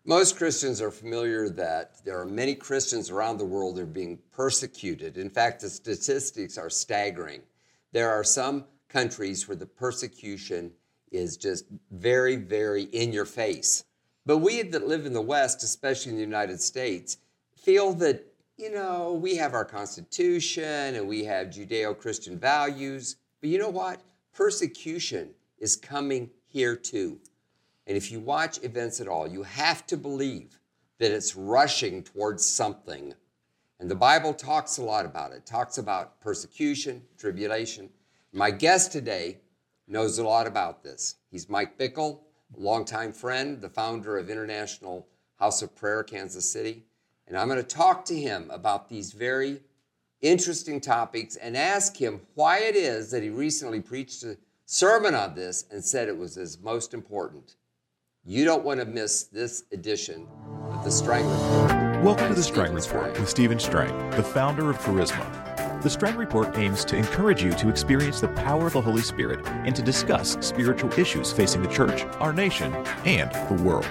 Most Christians are familiar that there are many Christians around the world that are being persecuted. In fact, the statistics are staggering. There are some countries where the persecution is just very, very in your face. But we that live in the West, especially in the United States, feel that, we have our Constitution and we have Judeo-Christian values. But you know what? Persecution is coming here too. And if you watch events at all, you have to believe that it's rushing towards something. And the Bible talks a lot about it. It talks about persecution, tribulation. My guest today knows a lot about this. He's Mike Bickle, a longtime friend, the founder of International House of Prayer, Kansas City. And I'm going to talk to him about these very interesting topics and ask him why it is that he recently preached a sermon on this and said it was his most important. You don't want to miss this edition of The Strang Report. Welcome to The Strang Report with Stephen Strang, the founder of Charisma. The Strang Report aims to encourage you to experience the power of the Holy Spirit and to discuss spiritual issues facing the church, our nation, and the world.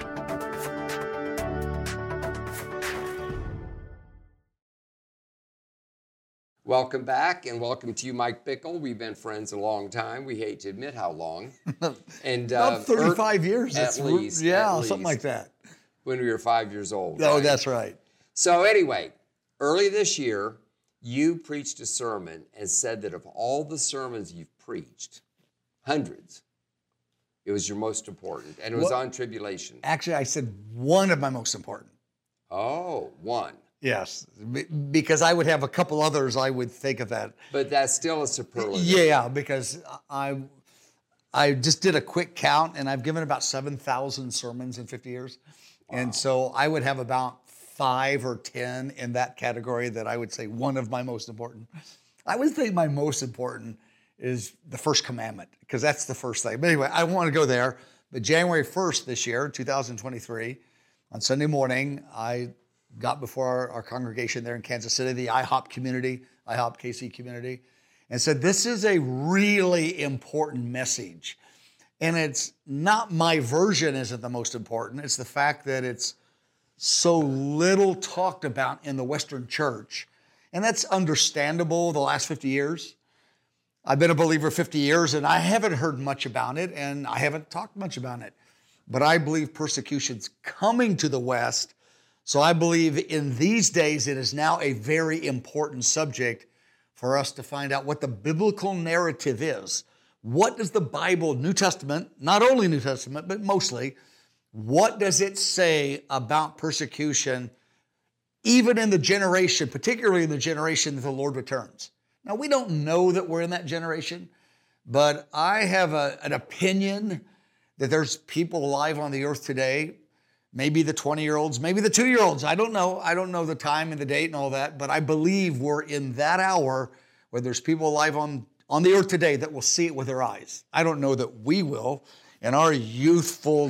Welcome back, and welcome to you, Mike Bickle. We've been friends a long time. We hate to admit how long. And about 35 years. At least. Something like that. When we were 5 years old. Oh, right? That's right. So anyway, early this year, you preached a sermon and said that of all the sermons you've preached, hundreds, it was your most important, and it was on tribulation. Actually, I said one of my most important. Oh, one. Yes, because I would have a couple others I would think of that. But that's still a superlative. Yeah, because I just did a quick count, and I've given about 7,000 sermons in 50 years. Wow. And so I would have about 5 or 10 in that category that I would say one of my most important. I would think my most important is the first commandment, because that's the first thing. But anyway, I don't want to go there. But January 1st this year, 2023, on Sunday morning, I got before our congregation there in Kansas City, the IHOP community, IHOP KC community, and said, this is a really important message. And it's not my version isn't the most important. It's the fact that it's so little talked about in the Western church. And that's understandable the last 50 years. I've been a believer 50 years, and I haven't heard much about it, and I haven't talked much about it. But I believe persecution's coming to the West. So I believe in these days it is now a very important subject for us to find out what the biblical narrative is. What does the Bible, New Testament, not only New Testament, but mostly, what does it say about persecution, even in the generation, particularly in the generation that the Lord returns? Now, we don't know that we're in that generation, but I have an opinion that there's people alive on the earth today, maybe the 20-year-olds, maybe the 2-year-olds. I don't know. I don't know the time and the date and all that, but I believe we're in that hour where there's people alive on the earth today that will see it with their eyes. I don't know that we will. In our youthful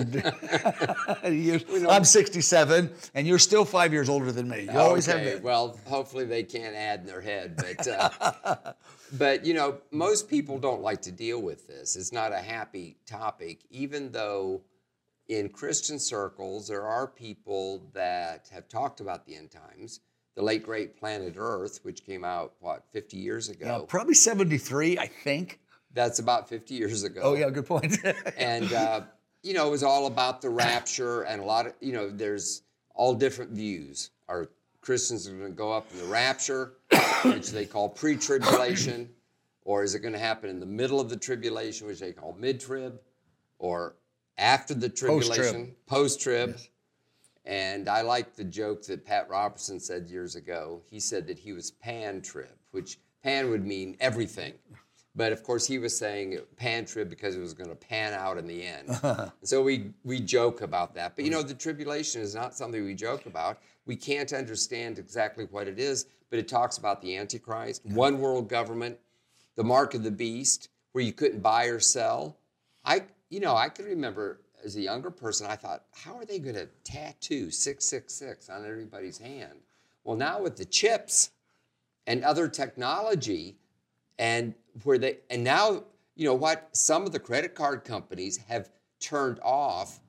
years, I'm 67, and you're still 5 years older than me. You always have been. Well, hopefully they can't add in their head, but but most people don't like to deal with this. It's not a happy topic, even though in Christian circles, there are people that have talked about the end times. The late, great Planet Earth, which came out, 50 years ago? Yeah, probably 73, I think. That's about 50 years ago. Oh, yeah, good point. And, it was all about the rapture, and a lot of, there's all different views. Are Christians going to go up in the rapture, which they call pre-tribulation, or is it going to happen in the middle of the tribulation, which they call mid-trib, or after the tribulation, post-trib. Yes. And I like the joke that Pat Robertson said years ago. He said that he was pan-trib, which pan would mean everything. But of course he was saying pan-trib because it was going to pan out in the end. So we joke about that. But the tribulation is not something we joke about. We can't understand exactly what it is, but it talks about the Antichrist, one world government, the mark of the beast, where you couldn't buy or sell. I can remember as a younger person, I thought, how are they going to tattoo 666 on everybody's hand? Well, now with the chips and other technology, and now, some of the credit card companies have turned off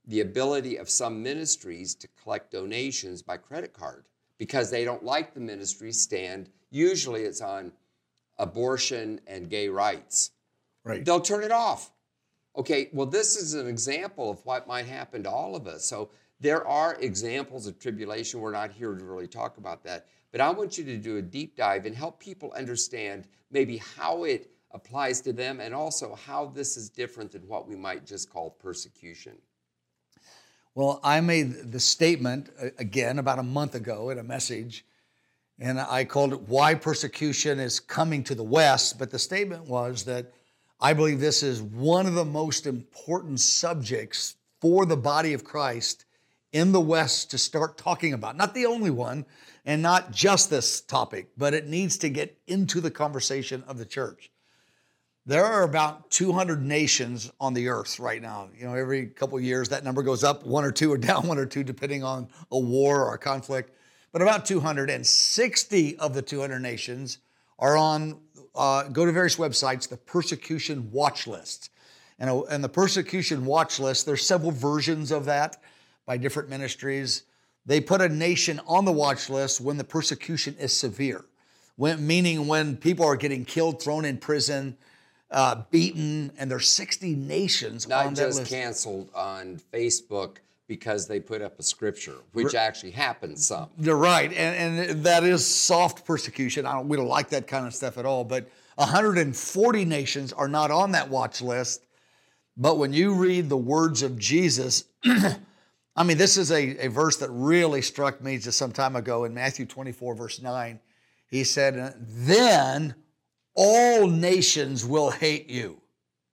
the ability of some ministries to collect donations by credit card because they don't like the ministry's stand. Usually it's on abortion and gay rights. Right. They'll turn it off. Okay, well, this is an example of what might happen to all of us. So there are examples of tribulation. We're not here to really talk about that. But I want you to do a deep dive and help people understand maybe how it applies to them and also how this is different than what we might just call persecution. Well, I made the statement, again, about a month ago in a message, and I called it Why Persecution is Coming to the West. But the statement was that I believe this is one of the most important subjects for the body of Christ in the West to start talking about. Not the only one, and not just this topic, but it needs to get into the conversation of the church. There are about 200 nations on the earth right now. You know, every couple of years that number goes up, one or two, or down one or two, depending on a war or a conflict. But about 260 of the 200 nations are on, go to various websites, the persecution watch list. And the persecution watch list, there's several versions of that by different ministries. They put a nation on the watch list when the persecution is severe, meaning when people are getting killed, thrown in prison, beaten, and there's 60 nations on that list. Not just canceled on Facebook because they put up a scripture, which actually happens some. You're right, and that is soft persecution. We don't like that kind of stuff at all, but 140 nations are not on that watch list. But when you read the words of Jesus, I mean, this is a verse that really struck me just some time ago in Matthew 24, verse 9. He said, then all nations will hate you.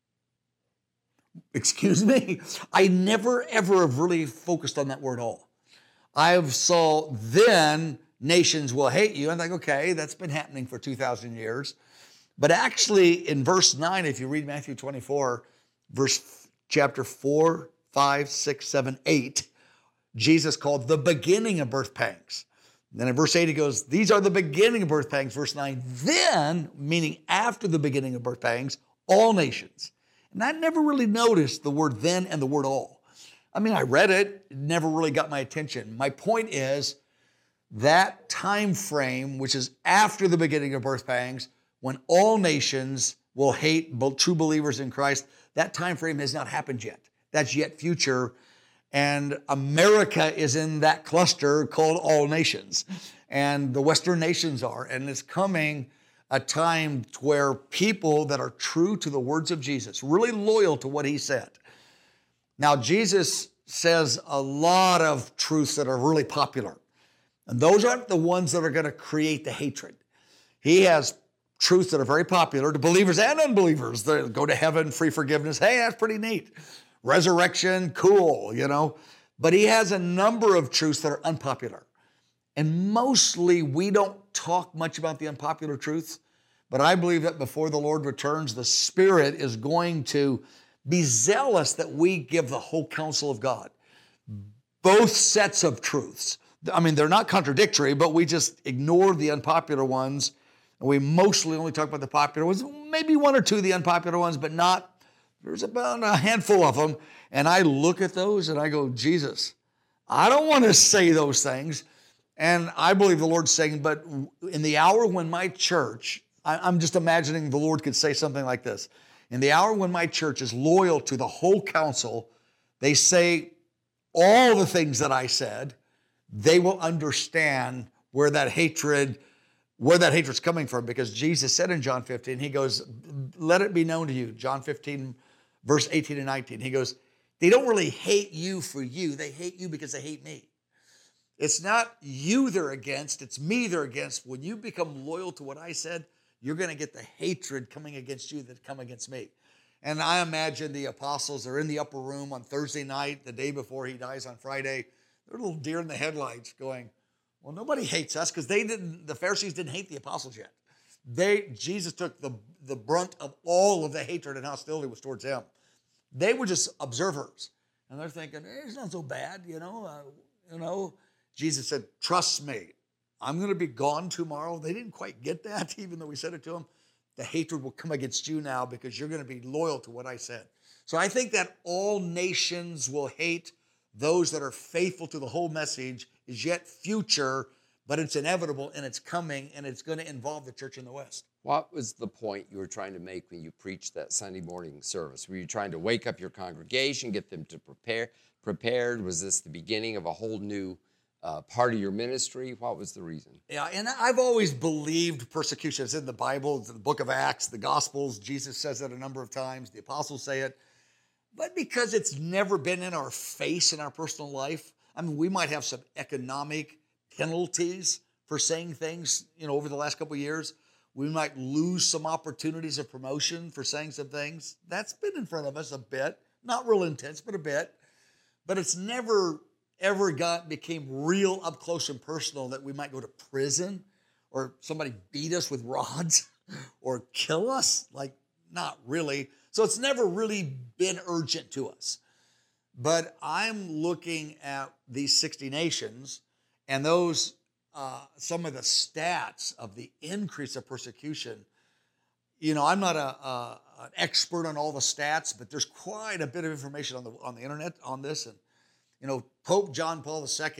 Excuse me? I never, ever have really focused on that word all. I've saw then nations will hate you. I'm like, okay, that's been happening for 2,000 years. But actually in verse 9, if you read Matthew 24, chapter 4, 5, 6, 7, 8, Jesus called the beginning of birth pangs. Then in verse 8, he goes, these are the beginning of birth pangs. Verse 9, then, meaning after the beginning of birth pangs, all nations. And I never really noticed the word then and the word all. I mean, I read it, it never really got my attention. My point is that time frame, which is after the beginning of birth pangs, when all nations will hate true believers in Christ, that time frame has not happened yet. That's yet future. And America is in that cluster called all nations. And the Western nations are. And it's coming a time where people that are true to the words of Jesus, really loyal to what he said. Now, Jesus says a lot of truths that are really popular. And those aren't the ones that are going to create the hatred. He has truths that are very popular to believers and unbelievers. They go to heaven, free forgiveness. Hey, that's pretty neat. Resurrection, cool, you know. But he has a number of truths that are unpopular. And mostly we don't talk much about the unpopular truths. But I believe that before the Lord returns, the Spirit is going to be zealous that we give the whole counsel of God. Both sets of truths. I mean, they're not contradictory, but we just ignore the unpopular ones. And we mostly only talk about the popular ones, maybe one or two of the unpopular ones, but not. There's about a handful of them. And I look at those and I go, Jesus, I don't want to say those things. And I believe the Lord's saying, but in the hour when my church, I'm just imagining the Lord could say something like this. In the hour when my church is loyal to the whole counsel, they say all the things that I said, they will understand where that hatred's coming from. Because Jesus said in John 15, he goes, let it be known to you, John 15, verse 18 and 19. He goes, they don't really hate you for you. They hate you because they hate me. It's not you they're against. It's me they're against. When you become loyal to what I said, you're going to get the hatred coming against you that come against me. And I imagine the apostles are in the upper room on Thursday night, the day before he dies on Friday. They're a little deer in the headlights going, well, nobody hates us because the Pharisees didn't hate the apostles yet. Jesus took the brunt of all of the hatred and hostility was towards him. They were just observers. And they're thinking, it's not so bad, you know. Jesus said, trust me, I'm going to be gone tomorrow. They didn't quite get that, even though we said it to them. The hatred will come against you now because you're going to be loyal to what I said. So I think that all nations will hate those that are faithful to the whole message is yet future, but it's inevitable and it's coming, and it's going to involve the church in the West. What was the point you were trying to make when you preached that Sunday morning service? Were you trying to wake up your congregation, get them to prepared? Was this the beginning of a whole new part of your ministry? What was the reason? Yeah, and I've always believed persecution is in the Bible, it's in the book of Acts, the Gospels. Jesus says it a number of times. The apostles say it. But because it's never been in our face in our personal life, I mean, we might have some economic penalties for saying things, over the last couple of years. We might lose some opportunities of promotion for saying some things. That's been in front of us a bit. Not real intense, but a bit. But it's never ever became real up close and personal that we might go to prison or somebody beat us with rods or kill us. Like, not really. So it's never really been urgent to us. But I'm looking at these 60 nations and those, some of the stats of the increase of persecution. I'm not an expert on all the stats, but there's quite a bit of information on the internet on this. And, Pope John Paul II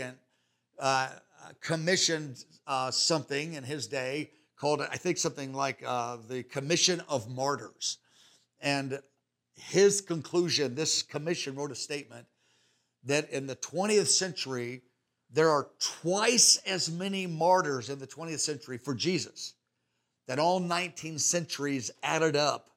commissioned something in his day called, I think, something like the Commission of Martyrs. And his conclusion, this commission wrote a statement that in the 20th century, there are twice as many martyrs in the 20th century for Jesus that all 19 centuries added up.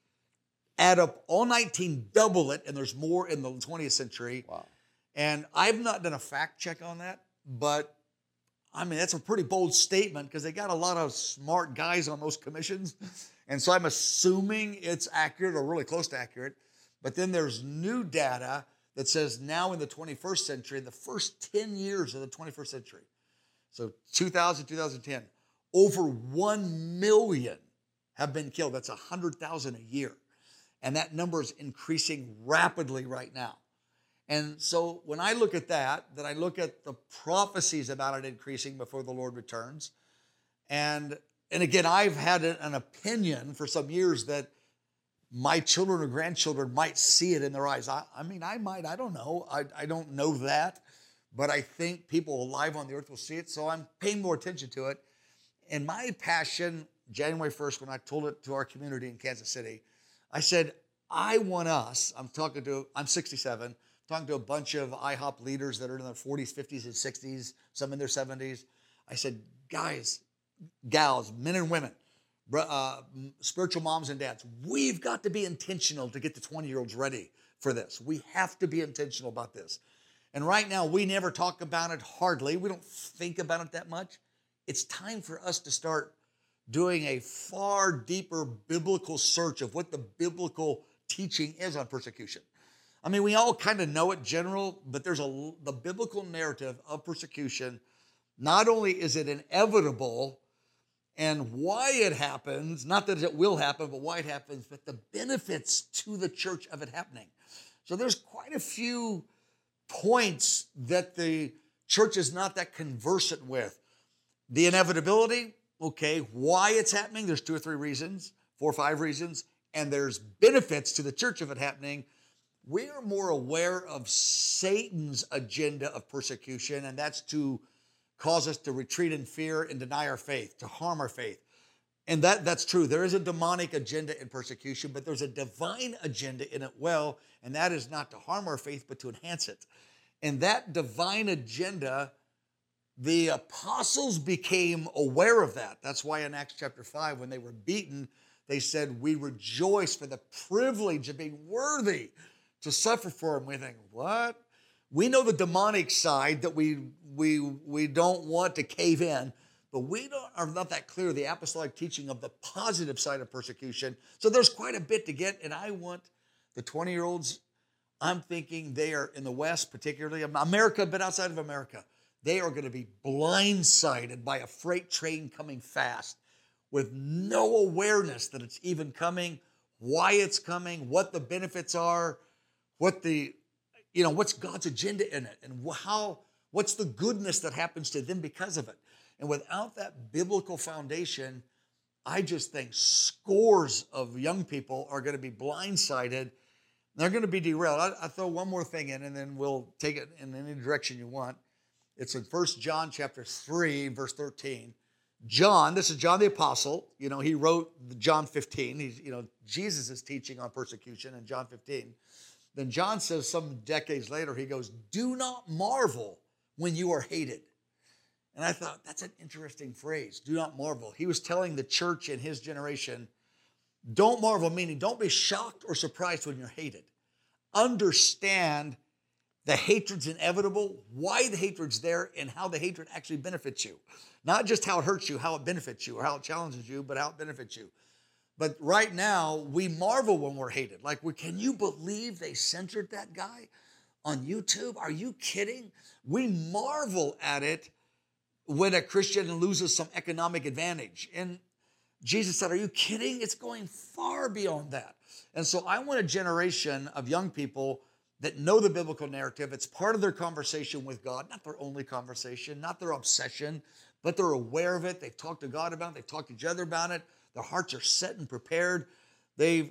Add up all 19, double it, and there's more in the 20th century. Wow. And I've not done a fact check on that, but I mean, that's a pretty bold statement because they got a lot of smart guys on those commissions. And so I'm assuming it's accurate or really close to accurate. But then there's new data that says now in the 21st century, in the first 10 years of the 21st century, so 2000, 2010, over 1 million have been killed. That's 100,000 a year. And that number is increasing rapidly right now. And so when I look at that, then I look at the prophecies about it increasing before the Lord returns. And again, I've had an opinion for some years that my children or grandchildren might see it in their eyes. I don't know. I don't know that. But I think people alive on the earth will see it. So I'm paying more attention to it. And my passion, January 1st, when I told it to our community in Kansas City, I said, I want us, I'm 67, talking to a bunch of IHOP leaders that are in their 40s, 50s, and 60s, some in their 70s. I said, guys, gals, men and women, spiritual moms and dads, we've got to be intentional to get the 20-year-olds ready for this. We have to be intentional about this. And right now, we never talk about it hardly. We don't think about it that much. It's time for us to start doing a far deeper biblical search of what the biblical teaching is on persecution. I mean, we all kind of know it general, but there's the biblical narrative of persecution. Not only is it inevitable and why it happens, not that it will happen, but why it happens, but the benefits to the church of it happening. So there's quite a few points that the church is not that conversant with. The inevitability, okay, why it's happening, there's 2 or 3 reasons, 4 or 5 reasons, and there's benefits to the church of it happening. We are more aware of Satan's agenda of persecution, and that's to cause us to retreat in fear and deny our faith, to harm our faith. And that's true. There is a demonic agenda in persecution, but there's a divine agenda in it and that is not to harm our faith, but to enhance it. And that divine agenda, the apostles became aware of that. That's why in Acts chapter 5, when they were beaten, they said, we rejoice for the privilege of being worthy to suffer for him. We think, what? We know the demonic side that we don't want to cave in, but we are not that clear the apostolic teaching of the positive side of persecution. So there's quite a bit to get, and I want the 20-year-olds, I'm thinking they are in the West, particularly America, but outside of America, they are going to be blindsided by a freight train coming fast with no awareness that it's even coming, why it's coming, what the benefits are, what's God's agenda in it, and what's the goodness that happens to them because of it. And without that biblical foundation, I just think scores of young people are going to be blindsided They're going to be derailed. I throw one more thing in, and then we'll take it in any direction you want. It's in 1 John chapter 3, verse 13. John, this is John the Apostle. You know, he wrote John 15. He's, you know, Jesus is teaching on persecution in John 15. Then John says some decades later, he goes, do not marvel when you are hated. And I thought, that's an interesting phrase, do not marvel. He was telling the church in his generation, don't marvel, meaning don't be shocked or surprised when you're hated. Understand the hatred's inevitable, why the hatred's there, and how the hatred actually benefits you. Not just how it hurts you, how it benefits you, or how it challenges you, but how it benefits you. But right now, we marvel when we're hated. Like, can you believe they censored that guy on YouTube? Are you kidding? We marvel at it when a Christian loses some economic advantage. And Jesus said, are you kidding? It's going far beyond that. And so I want a generation of young people that know the biblical narrative. It's part of their conversation with God, not their only conversation, not their obsession, but they're aware of it. They've talked to God about it. They've talked to each other about it. Their hearts are set and prepared. They've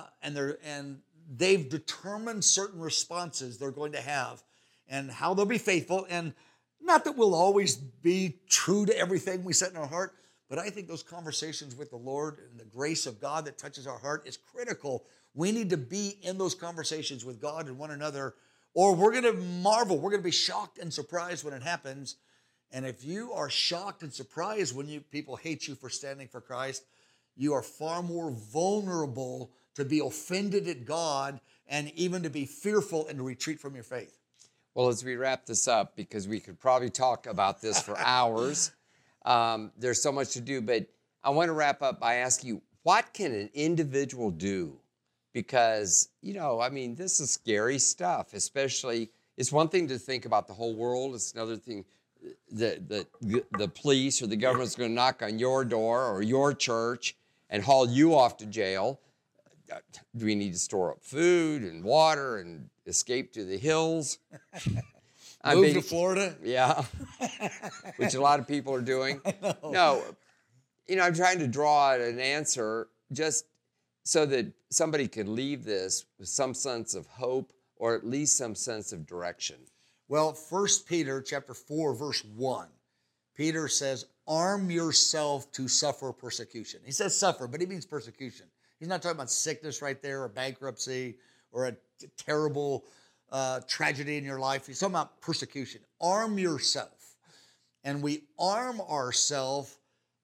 determined certain responses they're going to have and how they'll be faithful. And not that we'll always be true to everything we set in our heart, but I think those conversations with the Lord and the grace of God that touches our heart is critical. We need to be in those conversations with God and one another, or we're going to marvel. We're going to be shocked and surprised when it happens. And if you are shocked and surprised when people hate you for standing for Christ, you are far more vulnerable to be offended at God and even to be fearful and to retreat from your faith. Well, as we wrap this up, because we could probably talk about this for hours, there's so much to do, but I want to wrap up by asking you, what can an individual do? Because, you know, I mean, this is scary stuff, especially, it's one thing to think about the whole world. It's another thing, the police or the government's going to knock on your door or your church and haul you off to jail. Do we need to store up food and water and escape to the hills? Move to Florida? Yeah, which a lot of people are doing. No, you know, I'm trying to draw out an answer just so that somebody could leave this with some sense of hope or at least some sense of direction. Well, 1 Peter chapter 4, verse 1, Peter says, arm yourself to suffer persecution. He says suffer, but he means persecution. He's not talking about sickness right there or bankruptcy or a terrible tragedy in your life. He's talking about persecution. Arm yourself. And we arm ourselves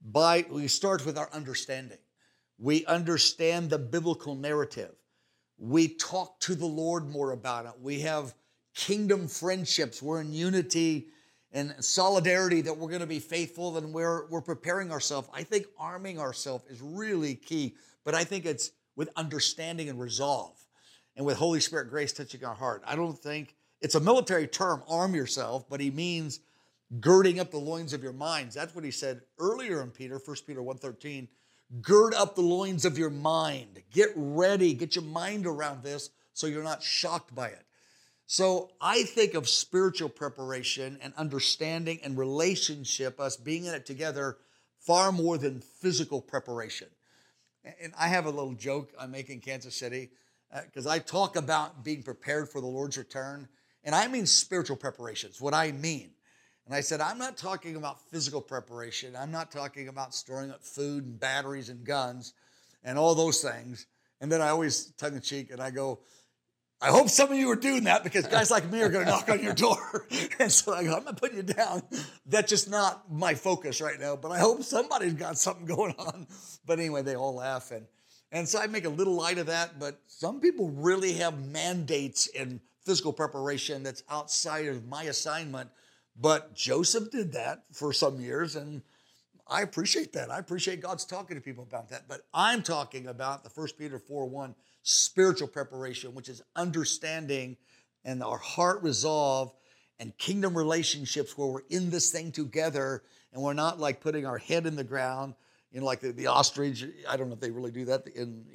we start with our understanding. We understand the biblical narrative. We talk to the Lord more about it. We have kingdom friendships. We're in unity and solidarity that we're going to be faithful, and we're preparing ourselves. I think arming ourselves is really key, but I think it's with understanding and resolve and with Holy Spirit grace touching our heart. I don't think it's a military term, arm yourself, but he means girding up the loins of your minds. That's what he said earlier in Peter, 1 Peter 1:13. Gird up the loins of your mind. Get ready. Get your mind around this so you're not shocked by it. So I think of spiritual preparation and understanding and relationship, us being in it together, far more than physical preparation. And I have a little joke I make in Kansas City because I talk about being prepared for the Lord's return, and I mean spiritual preparations, what I mean. And I said, I'm not talking about physical preparation. I'm not talking about storing up food and batteries and guns and all those things. And then I always tongue in cheek and I go, I hope some of you are doing that because guys like me are going to knock on your door. And so I go, I'm not putting you down. That's just not my focus right now. But I hope somebody's got something going on. But anyway, they all laugh. And so I make a little light of that. But some people really have mandates in physical preparation that's outside of my assignment. But Joseph did that for some years, and I appreciate that. I appreciate God's talking to people about that. But I'm talking about the 1 Peter 4:1 spiritual preparation, which is understanding and our heart resolve and kingdom relationships where we're in this thing together and we're not like putting our head in the ground, you know, like the ostrich. I don't know if they really do that.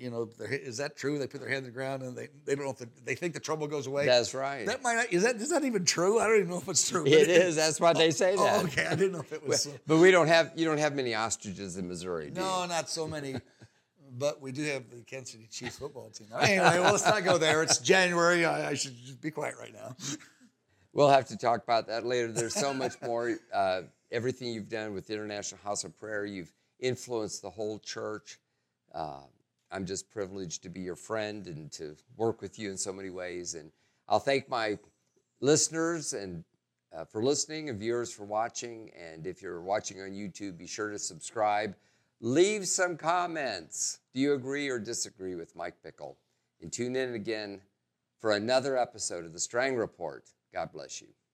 Is that true? They put their head in the ground and they don't know if they think the trouble goes away. That's right. That might not, is that even true? I don't even know if it's true. It is. That's why they say that. Oh, okay. I didn't know if it was. But you don't have many ostriches in Missouri, do you? No, not so many. but we do have the Kansas City Chiefs football team. Anyway, well, let's not go there. It's January. I should just be quiet right now. We'll have to talk about that later. There's so much more. Everything you've done with International House of Prayer, you've influenced the whole church. I'm just privileged to be your friend and to work with you in so many ways. And I'll thank my listeners and for listening and viewers for watching. And if you're watching on YouTube, be sure to subscribe. Leave some comments. Do you agree or disagree with Mike Bickle? And tune in again for another episode of The Strang Report. God bless you.